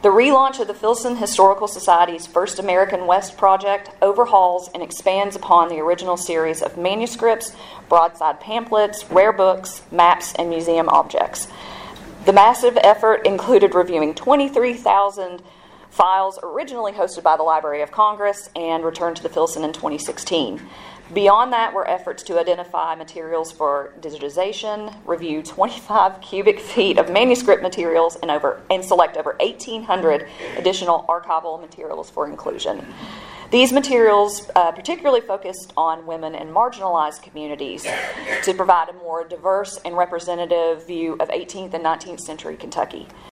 The relaunch of the Filson Historical Society's First American West project overhauls and expands upon the original series of manuscripts, broadside pamphlets, rare books, maps, and museum objects. The massive effort included reviewing 23,000 files originally hosted by the Library of Congress and returned to the Filson in 2016. Beyond that were efforts to identify materials for digitization, review 25 cubic feet of manuscript materials, and select over 1,800 additional archival materials for inclusion. These materials particularly focused on women in marginalized communities to provide a more diverse and representative view of 18th and 19th century Kentucky.